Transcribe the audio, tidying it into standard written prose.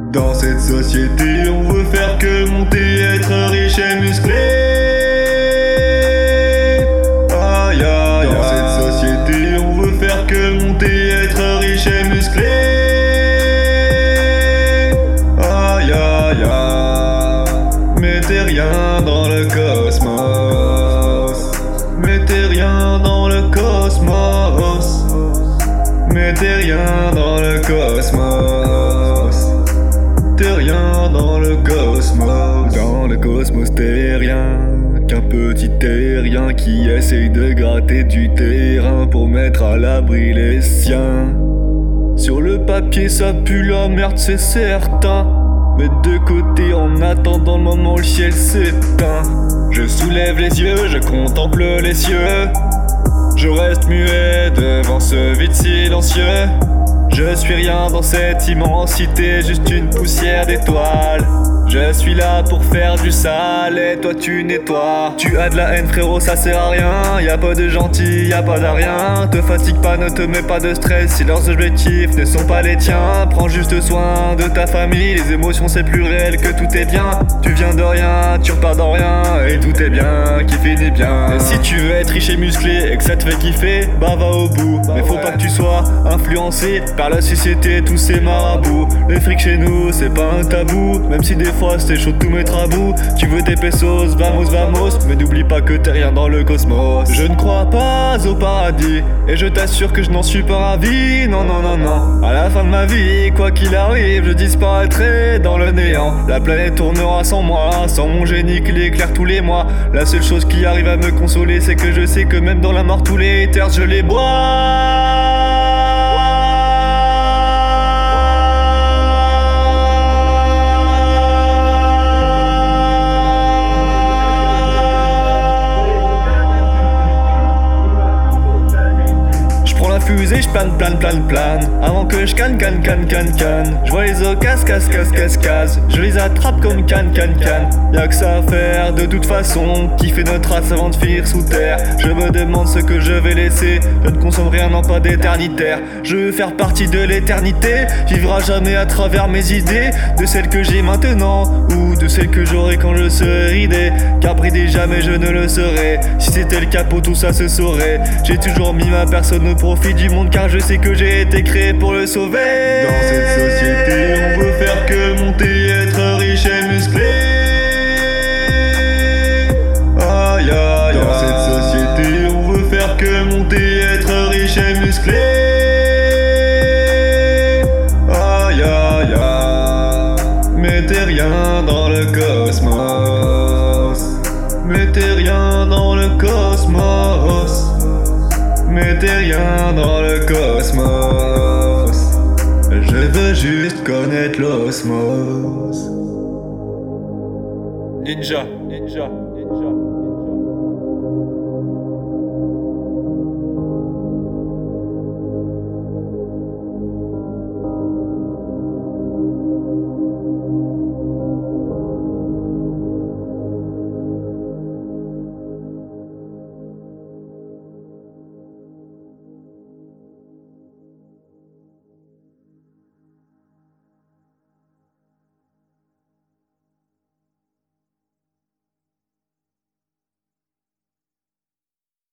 Dans cette société, on veut faire que monter, être riche et musclé. Aïe aïe. Dans cette société, on veut faire que monter, être riche et musclé. Aïe aïe aïe. Mettez rien dans le cosmos. Mettez rien dans le cosmos. Mettez rien dans le cosmos. T'es rien dans le cosmos. Dans le cosmos t'es rien qu'un petit terrien qui essaye de gratter du terrain pour mettre à l'abri les siens. Sur le papier ça pue la merde, c'est certain, mais de côté en attendant le moment où le ciel s'éteint. Je soulève les yeux, je contemple les cieux. Je reste muet devant ce vide silencieux. Je suis rien dans cette immensité, juste une poussière d'étoiles. Je suis là pour faire du sale et toi tu nettoies. Tu as de la haine frérot, ça sert à rien. Y'a pas de gentil, y'a pas d'arien. Te fatigue pas, ne te mets pas de stress si leurs objectifs ne sont pas les tiens. Prends juste soin de ta famille, les émotions c'est plus réel que tout est bien. Tu viens de rien, tu repars dans rien et tout est bien, qui finit bien. Et si tu veux être riche et musclé et que ça te fait kiffer, bah va au bout. Mais faut pas que tu sois influencé par la société, tous ces marabouts. Le fric chez nous c'est pas un tabou, même si des fois c'était chaud de tout mettre à bout. Tu veux tes pesos, vamos vamos, mais n'oublie pas que t'es rien dans le cosmos. Je ne crois pas au paradis et je t'assure que je n'en suis pas ravi. Non non non non, à la fin de ma vie, quoi qu'il arrive, je disparaîtrai dans le néant. La planète tournera sans moi, sans mon génie qui l'éclaire tous les mois. La seule chose qui arrive à me consoler, c'est que je sais que même dans la mort tous les terres je les bois. Fusée, je plane, avant que je canne. Je vois les os casse, je les attrape comme canne. Y'a que ça à faire de toute façon, kiffer notre race avant de finir sous terre. Je me demande ce que je vais laisser, je ne consomme rien, non pas d'éternitaire. Je veux faire partie de l'éternité, vivre à jamais à travers mes idées, de celles que j'ai maintenant, ou de celles que j'aurai quand je serai ridé. Car bridé jamais je ne le serai, si c'était le capot tout ça se saurait. J'ai toujours mis ma personne au profit du monde car je sais que j'ai été créé pour le sauver. Dans cette société on veut faire que monter, être riche et musclé. Aïe aïe. Dans cette société on veut faire que monter, être riche et musclé. Aïe aïe aïe. Mettez rien dans le cosmos. Mettez rien dans le cosmos. Mettez rien dans le cosmos. Je veux juste connaître l'osmose. Ninja.